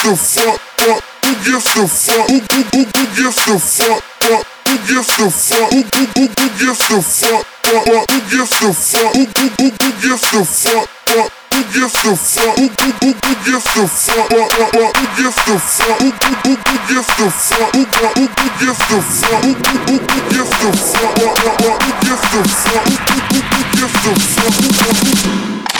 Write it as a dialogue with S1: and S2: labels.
S1: the fuck up? Who gives the fuck? Who gives the fuck up? Who gives the fuck? Who gives the fuck up? Who gives the fuck? Who gives the fuck up? Who gives the fuck? Who gives the fuck up? Who gives the fuck? Who gives the fuck? Who gives the fuck? Who gives the fuck? Who gives the fuck? Who gives the fuck?